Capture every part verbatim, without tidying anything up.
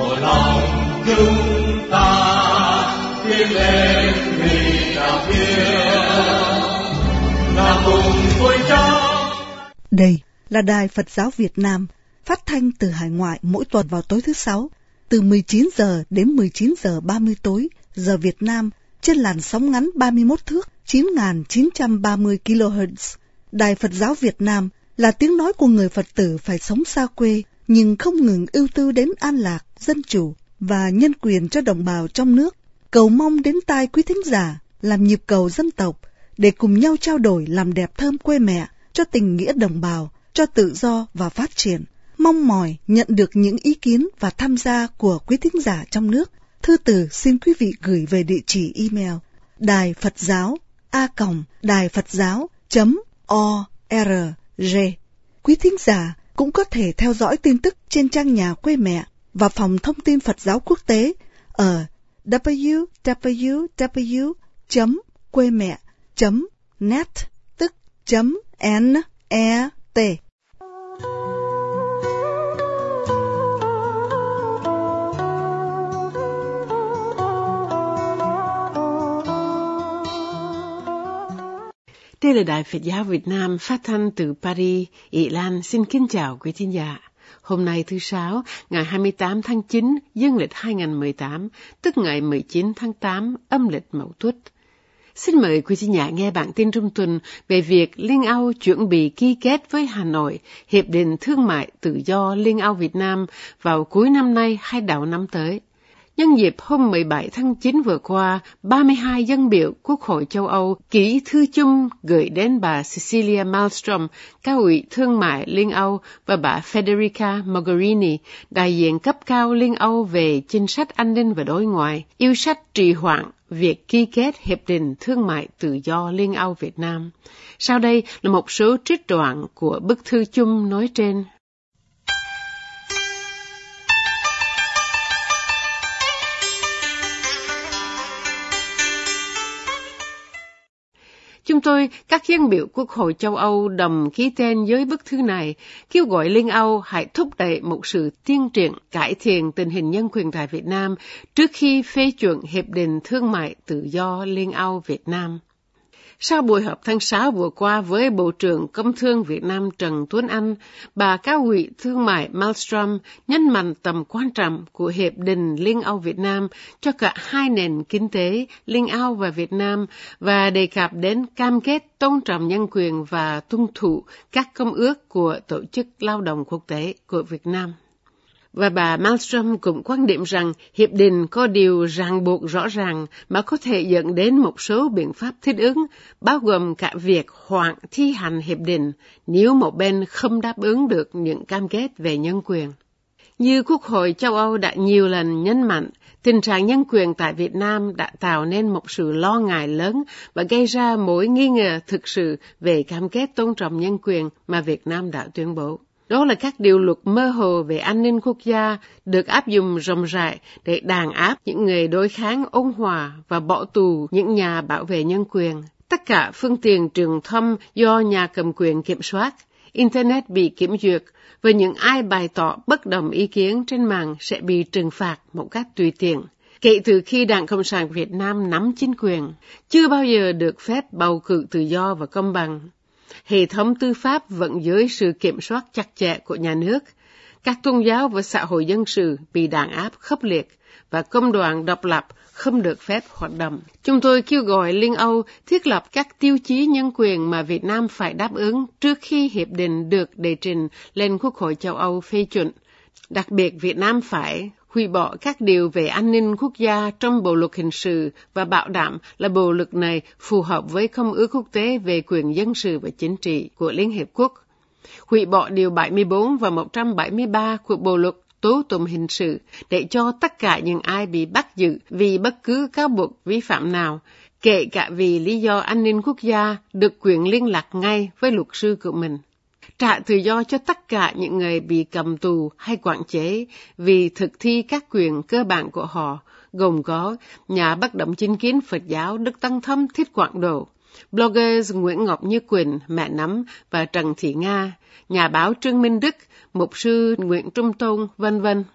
của lòng chúng ta tiến lên vì đạo hiếu là cùng tôi cháu. Đây là Đài Phật giáo Việt Nam, phát thanh từ hải ngoại mỗi tuần vào tối thứ sáu từ mười chín giờ đến mười chín giờ ba mươi tối giờ Việt Nam trên làn sóng ngắn ba mươi mốt thước chín nghìn chín trăm ba mươi ki lô héc. Đài Phật giáo Việt Nam là tiếng nói của người Phật tử phải sống xa quê nhưng không ngừng ưu tư đến an lạc, dân chủ và nhân quyền cho đồng bào trong nước. Cầu mong đến tai quý thính giả làm nhịp cầu dân tộc để cùng nhau trao đổi làm đẹp thơm quê mẹ, cho tình nghĩa đồng bào, cho tự do và phát triển. Mong mỏi nhận được những ý kiến và tham gia của quý thính giả trong nước. Thư từ xin quý vị gửi về địa chỉ email đài Phật giáo a còng đài Phật giáo chấm org. Quý thính giả cũng có thể theo dõi tin tức trên trang nhà quê mẹ và phòng thông tin Phật giáo quốc tế ở w w w chấm quê mẹ chấm net, tức chấm n e t. Đây là Đài Phật giáo Việt Nam phát thanh từ Paris, Ý Lan. Xin kính chào quý thính giả. Hôm nay thứ Sáu, ngày hai mươi tám tháng chín, dương lịch hai nghìn không trăm mười tám, tức ngày mười chín tháng tám, âm lịch Mậu Tuất. Xin mời quý thính giả nghe bản tin trong tuần về việc Liên Âu chuẩn bị ký kết với Hà Nội Hiệp định Thương mại Tự do Liên Âu Việt Nam vào cuối năm nay hay đầu năm tới. Nhân dịp hôm mười bảy tháng chín vừa qua, ba mươi hai dân biểu Quốc hội châu Âu ký thư chung gửi đến bà Cecilia Malmström, cao ủy thương mại Liên Âu, và bà Federica Mogherini, đại diện cấp cao Liên Âu về chính sách an ninh và đối ngoại, yêu sách trì hoãn việc ký kết Hiệp định Thương mại Tự do Liên Âu Việt Nam. Sau đây là một số trích đoạn của bức thư chung nói trên. Chúng tôi, các dân biểu Quốc hội châu Âu đồng ký tên dưới bức thư này, kêu gọi Liên Âu hãy thúc đẩy một sự tiến triển, cải thiện tình hình nhân quyền tại Việt Nam trước khi phê chuẩn Hiệp định Thương mại Tự do Liên Âu Việt Nam. Sau buổi họp tháng sáu vừa qua với Bộ trưởng Công thương Việt Nam Trần Tuấn Anh, bà cao ủy thương mại Malmström nhấn mạnh tầm quan trọng của Hiệp định Liên Âu Việt Nam cho cả hai nền kinh tế Liên Âu và Việt Nam và đề cập đến cam kết tôn trọng nhân quyền và tuân thủ các công ước của Tổ chức Lao động Quốc tế của Việt Nam. Và bà Malmström cũng quan điểm rằng hiệp định có điều ràng buộc rõ ràng mà có thể dẫn đến một số biện pháp thích ứng, bao gồm cả việc hoãn thi hành hiệp định nếu một bên không đáp ứng được những cam kết về nhân quyền. Như Quốc hội châu Âu đã nhiều lần nhấn mạnh, tình trạng nhân quyền tại Việt Nam đã tạo nên một sự lo ngại lớn và gây ra mối nghi ngờ thực sự về cam kết tôn trọng nhân quyền mà Việt Nam đã tuyên bố. Đó là các điều luật mơ hồ về an ninh quốc gia được áp dụng rộng rãi để đàn áp những người đối kháng ôn hòa và bỏ tù những nhà bảo vệ nhân quyền. Tất cả phương tiện truyền thông do nhà cầm quyền kiểm soát, Internet bị kiểm duyệt và những ai bày tỏ bất đồng ý kiến trên mạng sẽ bị trừng phạt một cách tùy tiện. Kể từ khi Đảng Cộng sản Việt Nam nắm chính quyền, chưa bao giờ được phép bầu cử tự do và công bằng. Hệ thống tư pháp vẫn dưới sự kiểm soát chặt chẽ của nhà nước. Các tôn giáo và xã hội dân sự bị đàn áp khốc liệt và công đoàn độc lập không được phép hoạt động. Chúng tôi kêu gọi Liên Âu thiết lập các tiêu chí nhân quyền mà Việt Nam phải đáp ứng trước khi hiệp định được đề trình lên Quốc hội châu Âu phê chuẩn. Đặc biệt, Việt Nam phải hủy bỏ các điều về an ninh quốc gia trong Bộ luật hình sự và bảo đảm là bộ luật này phù hợp với Công ước quốc tế về quyền dân sự và chính trị của Liên Hiệp Quốc. Hủy bỏ điều bảy mươi bốn và một trăm bảy mươi ba của Bộ luật tố tụng hình sự để cho tất cả những ai bị bắt giữ vì bất cứ cáo buộc vi phạm nào, kể cả vì lý do an ninh quốc gia, được quyền liên lạc ngay với luật sư của mình. Trả tự do cho tất cả những người bị cầm tù hay quản chế vì thực thi các quyền cơ bản của họ, gồm có nhà bất động chính kiến Phật giáo Đức Tăng Thâm Thích Quảng Độ, bloggers Nguyễn Ngọc Như Quỳnh, Mẹ Nấm và Trần Thị Nga, nhà báo Trương Minh Đức, mục sư Nguyễn Trung Tôn, vân vân.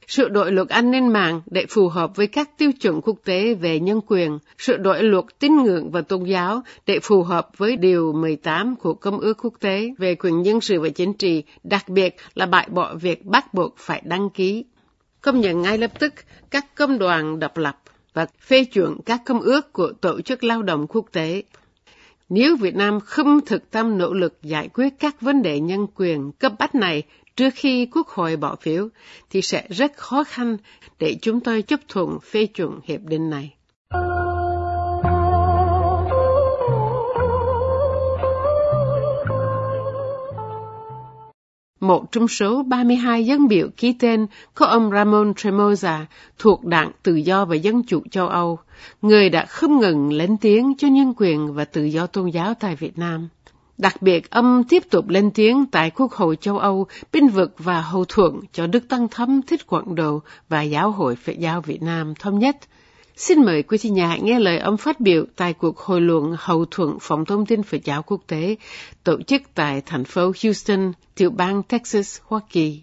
sửa đổi luật an ninh mạng để phù hợp với các tiêu chuẩn quốc tế về nhân quyền, sửa đổi luật tín ngưỡng và tôn giáo để phù hợp với Điều mười tám của Công ước Quốc tế về quyền dân sự và chính trị, đặc biệt là bãi bỏ việc bắt buộc phải đăng ký. Công nhận ngay lập tức các công đoàn độc lập và phê chuẩn các công ước của Tổ chức Lao động Quốc tế. Nếu Việt Nam không thực tâm nỗ lực giải quyết các vấn đề nhân quyền cấp bách này trước khi Quốc hội bỏ phiếu, thì sẽ rất khó khăn để chúng tôi chấp thuận phê chuẩn hiệp định này. Một trong số ba mươi hai dân biểu ký tên có ông Ramon Tremosa thuộc Đảng Tự do và Dân chủ châu Âu, người đã không ngừng lên tiếng cho nhân quyền và tự do tôn giáo tại Việt Nam. Đặc biệt, ông tiếp tục lên tiếng tại Quốc hội châu Âu, bênh vực và hậu thuẫn cho Đức Tăng Thống Thích Quảng Độ và Giáo hội Phật giáo Việt Nam thống nhất. Xin mời quý thính giả nghe lời ông phát biểu tại cuộc hội luận hậu thuẫn Phòng Thông tin Phật giáo Quốc tế, tổ chức tại thành phố Houston, tiểu bang Texas, Hoa Kỳ.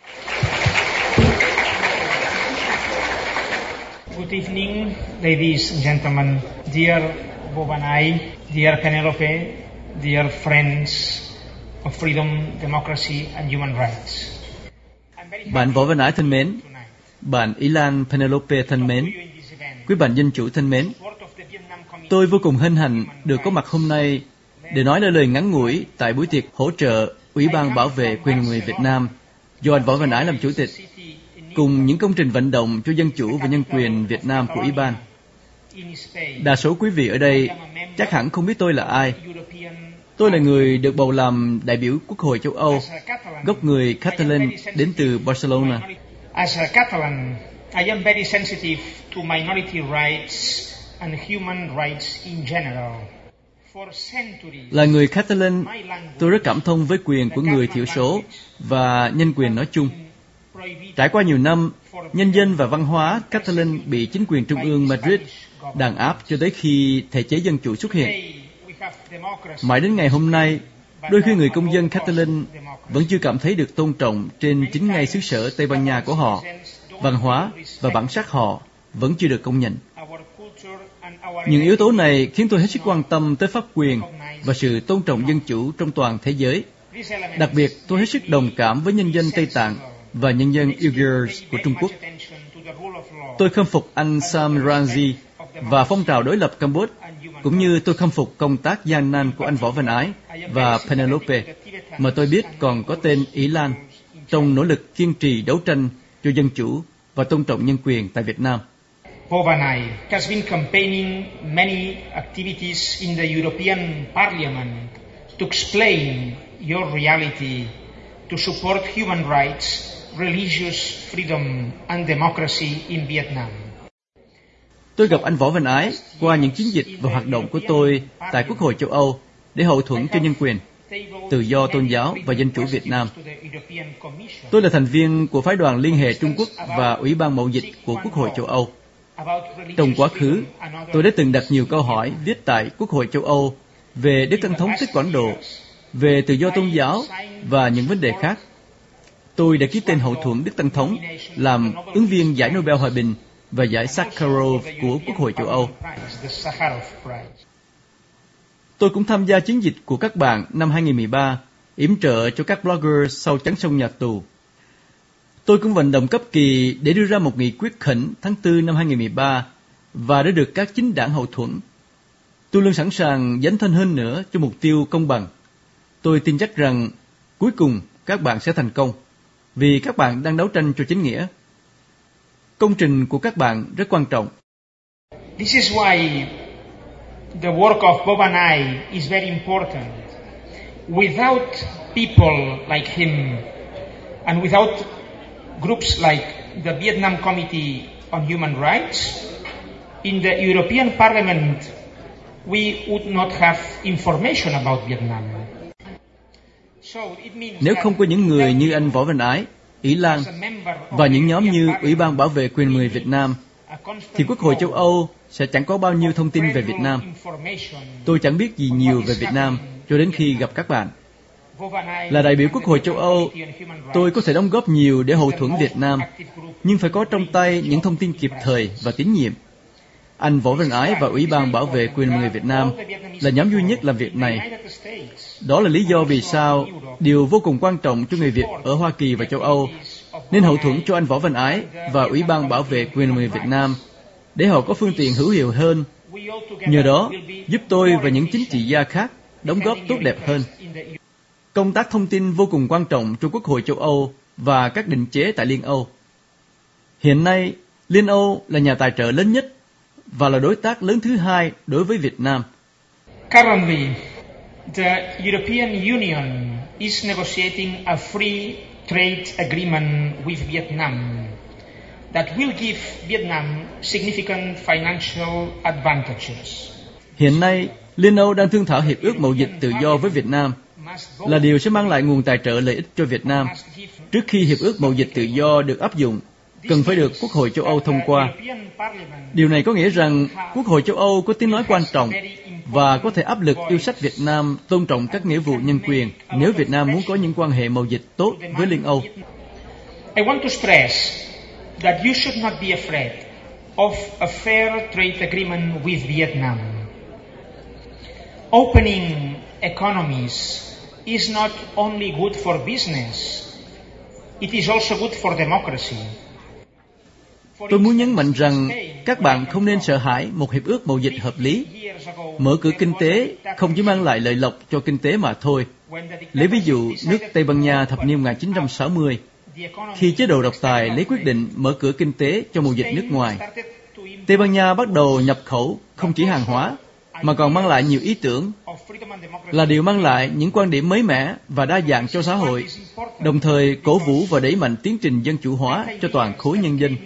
Good evening, ladies and gentlemen, dear Bobanai, dear Penelope, dear friends of freedom, democracy and human rights. Bạn Võ Văn Ái thân mến, bạn Ý Lan Penelope thân mến, quý bạn dân chủ thân mến, tôi vô cùng hân hạnh được có mặt hôm nay để nói lời lời ngắn ngủi tại buổi tiệc hỗ trợ Ủy ban Bảo vệ quyền người Việt Nam do anh Võ Văn Ái làm chủ tịch, cùng những công trình vận động cho dân chủ và nhân quyền Việt Nam của Ủy ban. Đa số quý vị ở đây chắc hẳn không biết tôi là ai. Tôi là người được bầu làm đại biểu Quốc hội châu Âu, gốc người Catalan đến từ Barcelona. As a Catalan, I am very sensitive to minority rights and human rights in general. Là người Catalan, tôi rất cảm thông với quyền của người thiểu số và nhân quyền nói chung. Trải qua nhiều năm, nhân dân và văn hóa Catalan bị chính quyền trung ương Madrid đàn áp cho tới khi thể chế dân chủ xuất hiện. Mãi đến ngày hôm nay, đôi khi người công dân Catalan vẫn chưa cảm thấy được tôn trọng trên chính ngay xứ sở Tây Ban Nha của họ. Văn hóa và bản sắc họ vẫn chưa được công nhận. Những yếu tố này khiến tôi hết sức quan tâm tới pháp quyền và sự tôn trọng dân chủ trong toàn thế giới. Đặc biệt, tôi hết sức đồng cảm với nhân dân Tây Tạng và nhân dân Uyghurs của Trung Quốc. Tôi khâm phục anh Sam Rainsy và phong trào đối lập Campuchia, cũng như tôi khâm phục công tác gian nan của anh Võ Văn Ái và Penelope, mà tôi biết còn có tên Ý Lan, trong nỗ lực kiên trì đấu tranh cho dân chủ và tôn trọng nhân quyền tại Việt Nam. Bobanai has been campaigning many activities in the European Parliament to explain your reality, to support human rights, religious freedom and democracy in Vietnam. Tôi gặp anh Võ Văn Ái qua những chiến dịch và hoạt động của tôi tại Quốc hội châu Âu để hậu thuẫn cho nhân quyền, tự do tôn giáo và dân chủ Việt Nam. Tôi là thành viên của phái đoàn Liên hệ Trung Quốc và Ủy ban Mậu dịch của Quốc hội châu Âu. Trong quá khứ, tôi đã từng đặt nhiều câu hỏi viết tại Quốc hội châu Âu về Đức Tăng Thống Thích Quảng Độ, về tự do tôn giáo và những vấn đề khác. Tôi đã ký tên hậu thuẫn Đức Tăng Thống làm ứng viên giải Nobel Hòa bình và giải Sakharov của Quốc hội châu Âu. Tôi cũng tham gia chiến dịch của các bạn năm hai nghìn mười ba, yểm trợ cho các blogger sau chắn sông nhà tù. Tôi cũng vận động cấp kỳ để đưa ra một nghị quyết khẩn tháng tư năm hai nghìn mười ba và đã được các chính đảng hậu thuẫn. Tôi luôn sẵn sàng dấn thân hơn nữa cho mục tiêu công bằng. Tôi tin chắc rằng cuối cùng các bạn sẽ thành công, vì các bạn đang đấu tranh cho chính nghĩa. Công trình của các bạn rất quan trọng. This is why the work of Bobanai is very important. Without people like him and without groups like the Vietnam Committee on Human Rights, in the European Parliament we would not have information about Vietnam. Nếu không có những người như anh Võ Văn Ái, Ý Lan và những nhóm như Ủy ban Bảo vệ quyền người Việt Nam, thì Quốc hội châu Âu sẽ chẳng có bao nhiêu thông tin về Việt Nam. Tôi chẳng biết gì nhiều về Việt Nam cho đến khi gặp các bạn. Là đại biểu Quốc hội châu Âu, tôi có thể đóng góp nhiều để hậu thuẫn Việt Nam, nhưng phải có trong tay những thông tin kịp thời và tín nhiệm. Anh Võ Văn Ái và Ủy ban Bảo vệ quyền người Việt Nam là nhóm duy nhất làm việc này. Đó là lý do vì sao điều vô cùng quan trọng cho người Việt ở Hoa Kỳ và châu Âu nên hậu thuẫn cho anh Võ Văn Ái và Ủy ban Bảo vệ quyền người Việt Nam để họ có phương tiện hữu hiệu hơn. Nhờ đó, giúp tôi và những chính trị gia khác đóng góp tốt đẹp hơn. Công tác thông tin vô cùng quan trọng cho Quốc hội châu Âu và các định chế tại Liên Âu. Hiện nay, Liên Âu là nhà tài trợ lớn nhất và là đối tác lớn thứ hai đối với Việt Nam. Currently, the European Union is negotiating a free trade agreement with Vietnam that will give Vietnam significant financial advantages. Hiện nay, Liên Âu đang thương thảo hiệp ước mậu dịch tự do với Việt Nam, là điều sẽ mang lại nguồn tài trợ lợi ích cho Việt Nam. Trước khi hiệp ước mậu dịch tự do được áp dụng, cần phải được Quốc hội châu Âu thông qua. Điều này có nghĩa rằng Quốc hội châu Âu có tiếng nói quan trọng và có thể áp lực yêu sách Việt Nam tôn trọng các nghĩa vụ nhân quyền nếu Việt Nam muốn có những quan hệ mậu dịch tốt với Liên Âu. I want to stress that you should not be afraid of a fair trade agreement with Vietnam. Opening economies is not only good for business, it is also good for democracy. Tôi muốn nhấn mạnh rằng các bạn không nên sợ hãi một hiệp ước mậu dịch hợp lý. Mở cửa kinh tế không chỉ mang lại lợi lộc cho kinh tế mà thôi. Lấy ví dụ nước Tây Ban Nha thập niên một nghìn chín trăm sáu mươi, khi chế độ độc tài lấy quyết định mở cửa kinh tế cho mậu dịch nước ngoài. Tây Ban Nha bắt đầu nhập khẩu không chỉ hàng hóa, mà còn mang lại nhiều ý tưởng, là điều mang lại những quan điểm mới mẻ và đa dạng cho xã hội, đồng thời cổ vũ và đẩy mạnh tiến trình dân chủ hóa cho toàn khối nhân dân.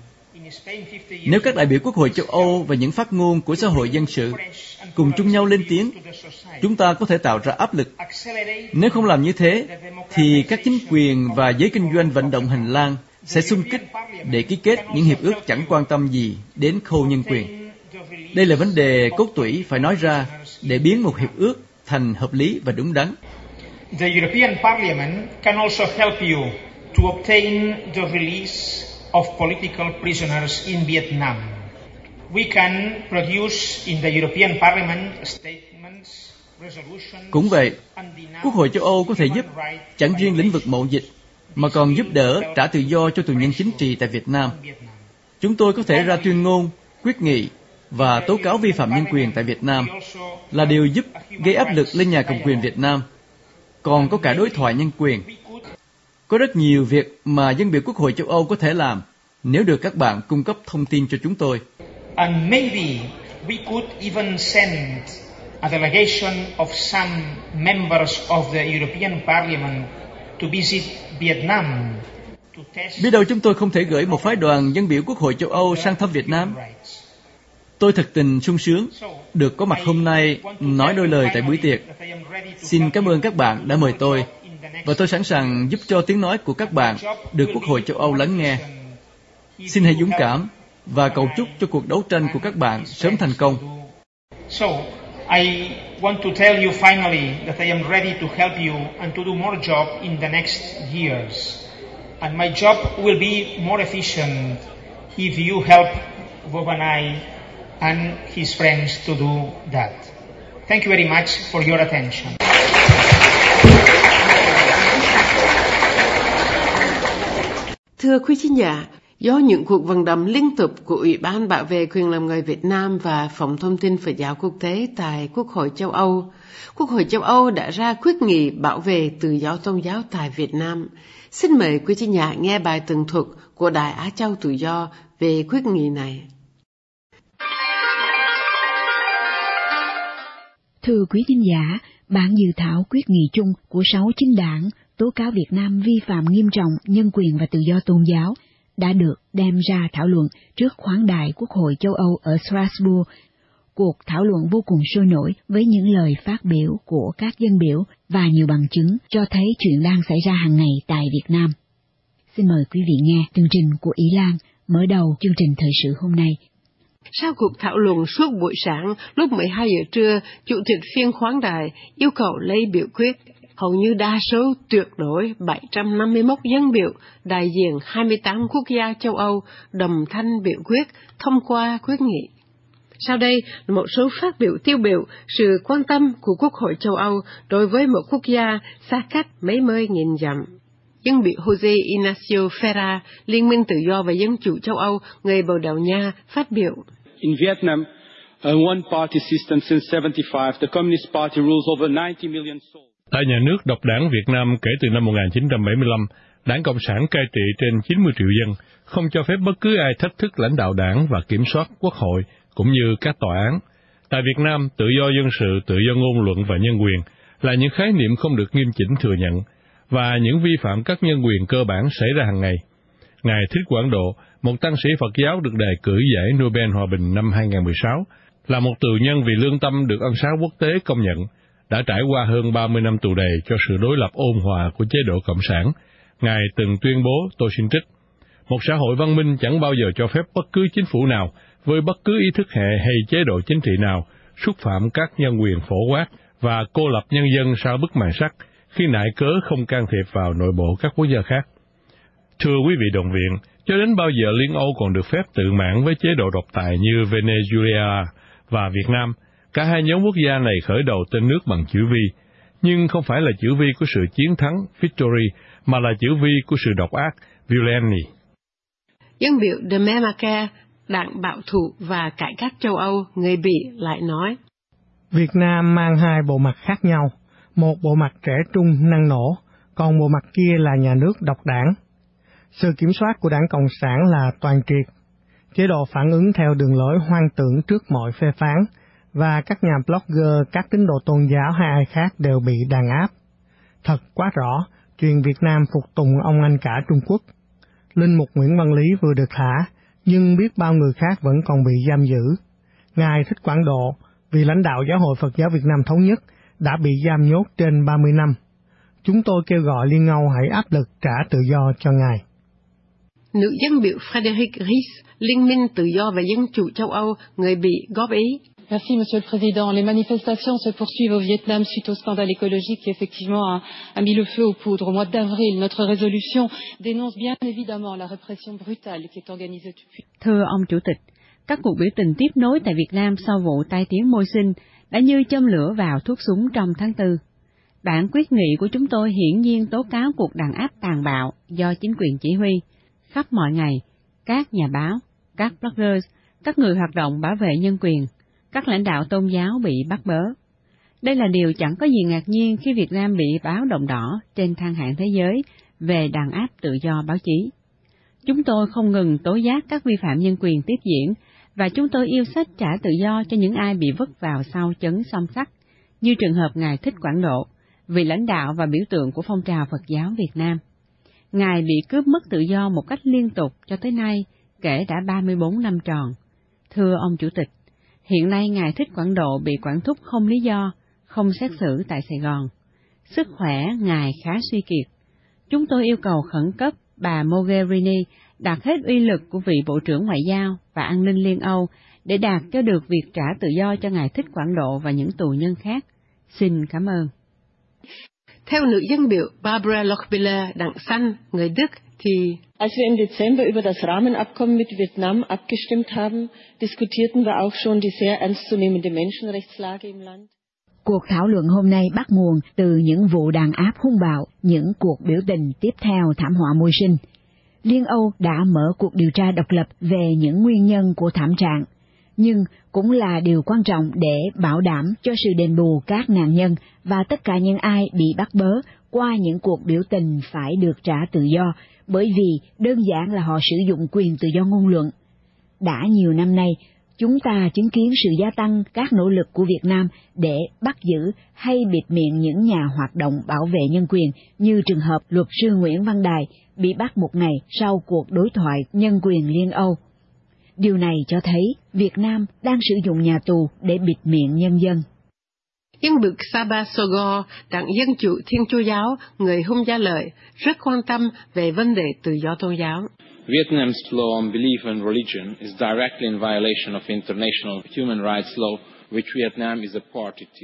Nếu các đại biểu Quốc hội châu Âu và những phát ngôn của xã hội dân sự cùng chung nhau lên tiếng, chúng ta có thể tạo ra áp lực. Nếu không làm như thế, thì các chính quyền và giới kinh doanh vận động hành lang sẽ xung kích để ký kết những hiệp ước chẳng quan tâm gì đến khâu nhân quyền. Đây là vấn đề cốt tủy phải nói ra để biến một hiệp ước thành hợp lý và đúng đắn. The European Parliament can also help you to obtain the release of political prisoners in Vietnam. We can produce in the European Parliament statements, resolutions. Cũng vậy, Quốc hội châu Âu có thể giúp chẳng riêng lĩnh vực mậu dịch, mà còn giúp đỡ trả tự do cho tù nhân chính trị tại Việt Nam. Chúng tôi có thể ra tuyên ngôn, quyết nghị và tố cáo vi phạm nhân quyền tại Việt Nam, là điều giúp gây áp lực lên nhà cầm quyền Việt Nam. Còn có cả đối thoại nhân quyền. Có rất nhiều việc mà dân biểu Quốc hội châu Âu có thể làm nếu được các bạn cung cấp thông tin cho chúng tôi. And maybe we could even send a delegation of some members of the European Parliament to visit Vietnam. Biết đâu chúng tôi không thể gửi một phái đoàn dân biểu Quốc hội châu Âu sang thăm Việt Nam. Tôi thật tình sung sướng được có mặt hôm nay nói đôi lời tại buổi tiệc. Xin cảm ơn các bạn đã mời tôi, và tôi sẵn sàng giúp cho tiếng nói của các bạn được Quốc hội châu Âu lắng nghe. Xin hãy dũng cảm và cầu chúc cho cuộc đấu tranh của các bạn sớm thành công. So, I want to tell you finally that I am ready to help you and to do more job in the next years. And my job will be more efficient if you help Vobanai and his friends to do that. Thank you very much for your attention. Thưa quý khán giả, do những cuộc vận động liên tục của Ủy ban Bảo vệ quyền làm người Việt Nam và Phòng Thông tin Phật giáo Quốc tế tại Quốc hội châu Âu, Quốc hội châu Âu đã ra quyết nghị bảo vệ tự do tôn giáo tại Việt Nam. Xin mời quý khán giả nghe bài tường thuật của Đài Á Châu Tự Do về quyết nghị này. Thưa quý khán giả, bản dự thảo quyết nghị chung của sáu chính đảng tố cáo Việt Nam vi phạm nghiêm trọng nhân quyền và tự do tôn giáo đã được đem ra thảo luận trước khoáng đài Quốc hội châu Âu ở Strasbourg. Cuộc thảo luận vô cùng sôi nổi với những lời phát biểu của các dân biểu và nhiều bằng chứng cho thấy chuyện đang xảy ra hàng ngày tại Việt Nam. Xin mời quý vị nghe chương trình của Ý Lan mở đầu chương trình thời sự hôm nay. Sau cuộc thảo luận suốt buổi sáng, lúc mười hai giờ trưa, Chủ tịch phiên khoáng đài yêu cầu lấy biểu quyết. hầu như đa số tuyệt đối bảy trăm năm mươi mốt dân biểu đại diện hai mươi tám quốc gia châu Âu đồng thanh biểu quyết thông qua quyết nghị. Sau đây là một số phát biểu tiêu biểu sự quan tâm của Quốc hội châu Âu đối với một quốc gia xa cách mấy mươi nghìn dặm. Dân biểu José Ignacio Ferra, Liên minh Tự do và Dân chủ châu Âu, người Bồ Đào Nha, phát biểu. In Vietnam, a one-party system since seventy-five, the Communist Party rules over ninety million souls. Tại nhà nước độc đảng Việt Nam kể từ năm một nghìn chín trăm bảy mươi lăm, Đảng Cộng sản cai trị trên chín mươi triệu dân, không cho phép bất cứ ai thách thức lãnh đạo đảng và kiểm soát quốc hội, cũng như các tòa án. Tại Việt Nam, tự do dân sự, tự do ngôn luận và nhân quyền là những khái niệm không được nghiêm chỉnh thừa nhận, và những vi phạm các nhân quyền cơ bản xảy ra hàng ngày. Ngài Thích Quảng Độ, một tăng sĩ Phật giáo được đề cử giải Nobel Hòa bình năm hai nghìn không trăm mười sáu, là một tù nhân vì lương tâm được ân xá quốc tế công nhận, đã trải qua hơn ba mươi năm tù đầy cho sự đối lập ôn hòa của chế độ Cộng sản. Ngài từng tuyên bố, tôi xin trích, một xã hội văn minh chẳng bao giờ cho phép bất cứ chính phủ nào với bất cứ ý thức hệ hay chế độ chính trị nào xúc phạm các nhân quyền phổ quát và cô lập nhân dân sau bức màn sắt khi nại cớ không can thiệp vào nội bộ các quốc gia khác. Thưa quý vị đồng viện, cho đến bao giờ Liên Âu còn được phép tự mãn với chế độ độc tài như Venezuela và Việt Nam? Cả hai nhóm quốc gia này khởi đầu tên nước bằng chữ V, nhưng không phải là chữ V của sự chiến thắng, victory, mà là chữ V của sự độc ác, villainy. Dân biểu De Memaker, Đảng Bảo thủ và Cải cách châu Âu, người Bỉ lại nói. Việt Nam mang hai bộ mặt khác nhau, một bộ mặt trẻ trung năng nổ, còn bộ mặt kia là nhà nước độc đảng. Sự kiểm soát của Đảng Cộng sản là toàn triệt, chế độ phản ứng theo đường lối hoang tưởng trước mọi phê phán, và các nhà blogger, các tín đồ tôn giáo hay ai khác đều bị đàn áp. Thật quá rõ, chuyện Việt Nam phục tùng ông anh cả Trung Quốc. Linh mục Nguyễn Văn Lý vừa được thả, nhưng biết bao người khác vẫn còn bị giam giữ. Ngài Thích Quảng Độ, vị lãnh đạo Giáo hội Phật giáo Việt Nam Thống nhất, đã bị giam nhốt trên ba mươi năm. Chúng tôi kêu gọi Liên Âu hãy áp lực trả tự do cho Ngài. Nữ dân biểu Frédéric Ries, Liên minh Tự do và Dân chủ châu Âu, người Bỉ góp ý. Merci, Monsieur le Président. Les manifestations se poursuivent au Vietnam suite au scandale écologique qui effectivement a, a mis le feu aux poudres. Au mois d'avril, notre résolution dénonce bien évidemment la répression brutale qui est organisée depuis. Thưa ông Chủ tịch, các cuộc biểu tình tiếp nối tại Việt Nam sau vụ tai tiếng môi sinh đã như châm lửa vào thuốc súng trong tháng tư. Bản quyết nghị của chúng tôi hiển nhiên tố cáo cuộc đàn áp tàn bạo do chính quyền chỉ huy. Khắp mọi ngày, các nhà báo, các bloggers, các người hoạt động bảo vệ nhân quyền, các lãnh đạo tôn giáo bị bắt bớ. Đây là điều chẳng có gì ngạc nhiên khi Việt Nam bị báo động đỏ trên thang hạng thế giới về đàn áp tự do báo chí. Chúng tôi không ngừng tố giác các vi phạm nhân quyền tiếp diễn, và chúng tôi yêu sách trả tự do cho những ai bị vứt vào sau chấn song sắt, như trường hợp Ngài Thích Quảng Độ, vị lãnh đạo và biểu tượng của phong trào Phật giáo Việt Nam. Ngài bị cướp mất tự do một cách liên tục cho tới nay, kể đã ba mươi bốn năm tròn. Thưa ông Chủ tịch, hiện nay Ngài Thích Quảng Độ bị quản thúc không lý do, không xét xử tại Sài Gòn. Sức khỏe Ngài khá suy kiệt. Chúng tôi yêu cầu khẩn cấp bà Mogherini đạt hết uy lực của vị Bộ trưởng Ngoại giao và An ninh Liên Âu để đạt cho được việc trả tự do cho Ngài Thích Quảng Độ và những tù nhân khác. Xin cảm ơn. Theo nữ dân biểu Barbara Lochbihler, Đảng Xanh, người Đức, thì Als wir im Dezember über das Rahmenabkommen mit Vietnam abgestimmt haben, diskutierten wir auch schon die sehr ernstzunehmende Menschenrechtslage im Land. Cuộc thảo luận hôm nay bắt nguồn từ những vụ đàn áp hung bạo, những cuộc biểu tình tiếp theo thảm họa môi sinh. Liên Âu đã mở cuộc điều tra độc lập về những nguyên nhân của thảm trạng, nhưng cũng là điều quan trọng để bảo đảm cho sự đền bù các nạn nhân và tất cả những ai bị bắt bớ qua những cuộc biểu tình phải được trả tự do, bởi vì đơn giản là họ sử dụng quyền tự do ngôn luận. Đã nhiều năm nay, chúng ta chứng kiến sự gia tăng các nỗ lực của Việt Nam để bắt giữ hay bịt miệng những nhà hoạt động bảo vệ nhân quyền, như trường hợp luật sư Nguyễn Văn Đài bị bắt một ngày sau cuộc đối thoại nhân quyền Liên Âu. Điều này cho thấy Việt Nam đang sử dụng nhà tù để bịt miệng nhân dân. Dân biểu Saba Sogor, Đảng Dân chủ Thiên Chúa giáo, người Hung Gia Lợi, rất quan tâm về vấn đề tự do tôn giáo. Vietnam's law on belief and religion is directly in violation of international human rights law, which Vietnam is a party to.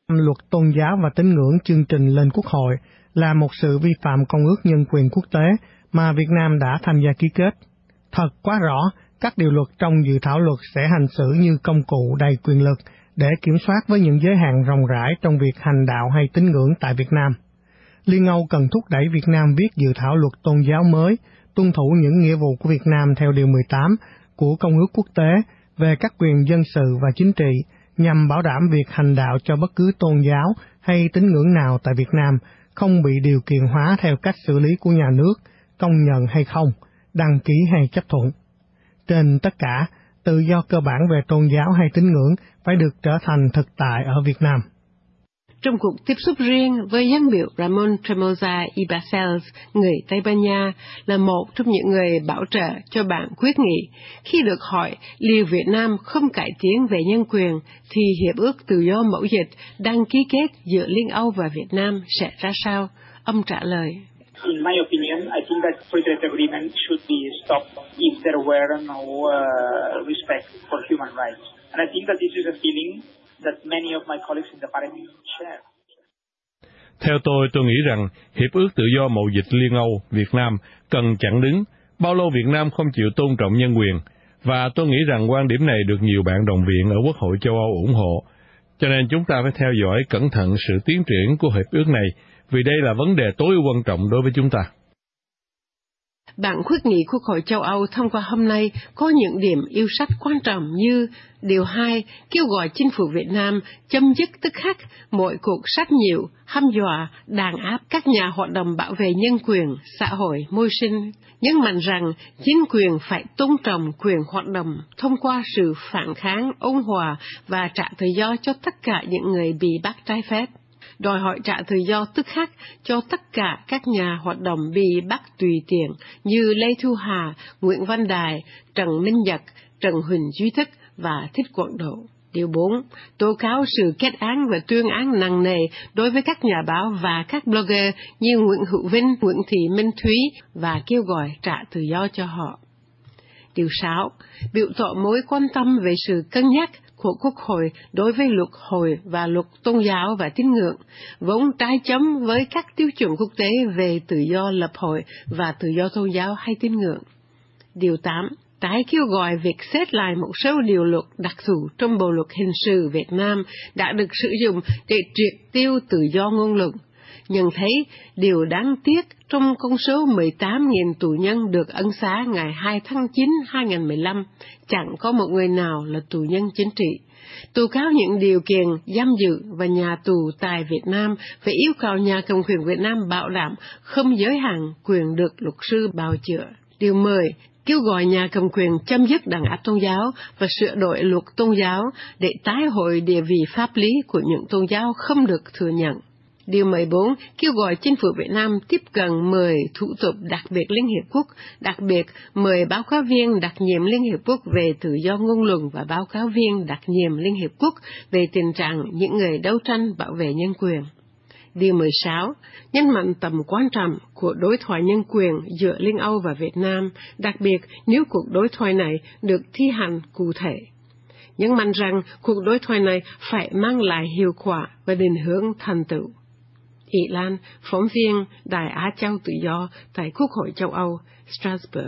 Luật tôn giáo và tín ngưỡng chương trình lên Quốc hội là một sự vi phạm Công ước Nhân quyền Quốc tế mà Việt Nam đã tham gia ký kết. Thật quá rõ, các điều luật trong dự thảo luật sẽ hành xử như công cụ đầy quyền lực để kiểm soát với những giới hạn rộng rãi trong việc hành đạo hay tín ngưỡng tại Việt Nam. Liên Âu cần thúc đẩy Việt Nam viết dự thảo luật tôn giáo mới, tuân thủ những nghĩa vụ của Việt Nam theo Điều mười tám của Công ước Quốc tế về các quyền dân sự và chính trị, nhằm bảo đảm việc hành đạo cho bất cứ tôn giáo hay tín ngưỡng nào tại Việt Nam không bị điều kiện hóa theo cách xử lý của nhà nước, công nhận hay không, đăng ký hay chấp thuận. Trên tất cả, tự do cơ bản về tôn giáo hay tín ngưỡng phải được trở thành thực tại ở Việt Nam. Trong cuộc tiếp xúc riêng với giám biểu Ramon Tremosa y Barcels, người Tây Ban Nha, là một trong những người bảo trợ cho bản quyết nghị. Khi được hỏi liệu Việt Nam không cải tiến về nhân quyền, thì Hiệp ước Tự do Mậu Dịch đang ký kết giữa Liên Âu và Việt Nam sẽ ra sao? Ông trả lời. In my opinion, I think that free trade agreement should be stopped if there were no uh, respect for human rights. And I think that this is a feeling that many of my colleagues in the parliament share. Theo tôi, tôi nghĩ rằng Hiệp ước Tự do Mậu Dịch Liên Âu Việt Nam cần chặn đứng bao lâu Việt Nam không chịu tôn trọng nhân quyền, và tôi nghĩ rằng quan điểm này được nhiều bạn đồng viện ở Quốc hội châu Âu ủng hộ. Cho nên chúng ta phải theo dõi cẩn thận sự tiến triển của hiệp ước này, vì đây là vấn đề tối quan trọng đối với chúng ta. Bản quyết nghị Quốc hội châu Âu thông qua hôm nay có những điểm yêu sách quan trọng như Điều hai kêu gọi chính phủ Việt Nam chấm dứt tức khắc mọi cuộc sách nhiễu, hăm dọa, đàn áp các nhà hoạt động bảo vệ nhân quyền, xã hội, môi sinh, nhấn mạnh rằng chính quyền phải tôn trọng quyền hoạt động thông qua sự phản kháng, ôn hòa và trả tự do cho tất cả những người bị bắt trái phép. Đòi hỏi trả tự do tức khắc cho tất cả các nhà hoạt động bị bắt tùy tiện như Lê Thu Hà, Nguyễn Văn Đài, Trần Minh Nhật, Trần Huỳnh Duy Thức và Thích Quảng Độ. Điều bốn, tố cáo sự kết án và tuyên án nặng nề đối với các nhà báo và các blogger như Nguyễn Hữu Vinh, Nguyễn Thị Minh Thúy và kêu gọi trả tự do cho họ. Điều sáu, biểu tỏ mối quan tâm về sự cân nhắc của Quốc hội đối với luật hội và luật tôn giáo và tín ngưỡng, vốn trái chấm với các tiêu chuẩn quốc tế về tự do lập hội và tự do tôn giáo hay tín ngưỡng. Điều tám, tái kêu gọi việc xét lại một số điều luật đặc thù trong Bộ luật hình sự Việt Nam đã được sử dụng để triệt tiêu tự do ngôn luận. Nhận thấy điều đáng tiếc trong con số mười tám nghìn tù nhân được ân xá ngày hai tháng chín năm hai nghìn không trăm mười lăm, chẳng có một người nào là tù nhân chính trị. Tố cáo những điều kiện giam giữ và nhà tù tại Việt Nam phải yêu cầu nhà cầm quyền Việt Nam bảo đảm không giới hạn quyền được luật sư bào chữa. Điều mười, kêu gọi nhà cầm quyền chấm dứt đàn áp tôn giáo và sửa đổi luật tôn giáo để tái hội địa vị pháp lý của những tôn giáo không được thừa nhận. Điều mười bốn, kêu gọi chính phủ Việt Nam tiếp cận mười thủ tục đặc biệt Liên Hiệp Quốc, đặc biệt mười báo cáo viên đặc nhiệm Liên Hiệp Quốc về tự do ngôn luận và báo cáo viên đặc nhiệm Liên Hiệp Quốc về tình trạng những người đấu tranh bảo vệ nhân quyền. Điều mười sáu, nhấn mạnh tầm quan trọng của đối thoại nhân quyền giữa Liên Âu và Việt Nam, đặc biệt nếu cuộc đối thoại này được thi hành cụ thể. Nhấn mạnh rằng cuộc đối thoại này phải mang lại hiệu quả và định hướng thành tựu. Ý Lan, phóng viên Đài Á Châu Tự Do tại Quốc hội châu Âu, Strasbourg.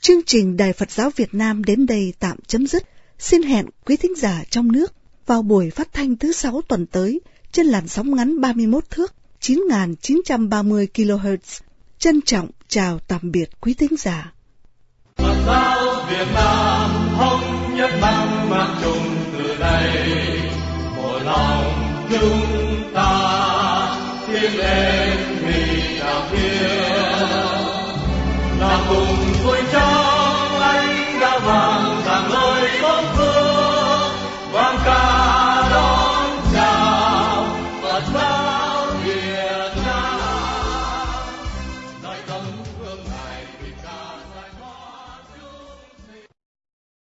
Chương trình Đài Phật giáo Việt Nam đến đây tạm chấm dứt. Xin hẹn quý thính giả trong nước vào buổi phát thanh thứ sáu tuần tới trên làn sóng ngắn ba mươi mốt thước chín nghìn chín trăm ba mươi ki lô héc. Trân trọng chào tạm biệt quý thính giả. Phật giáo Việt Nam thống nhất mang mang chung từ đây, một lòng chung